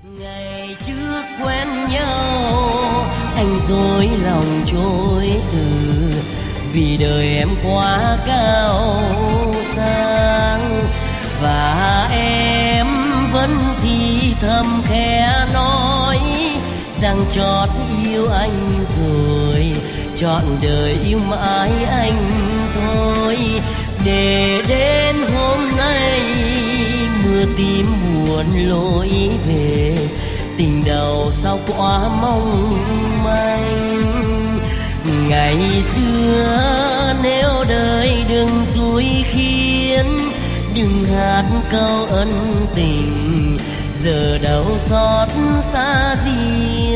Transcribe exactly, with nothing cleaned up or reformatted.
Ngày trước quen nhau anh dối lòng trôi từ, vì đời em quá cao sang và em vẫn thì thầm khẽ nói rằng chót yêu anh rồi, trọn đời yêu mãi anh thôi. Để đến hôm nay mưa tím buồn lối về, tình đầu sao quá mong manh. Ngày xưa nếu đời đừng dối khiến, đừng hát câu ân tình, giờ đâu xót xa gì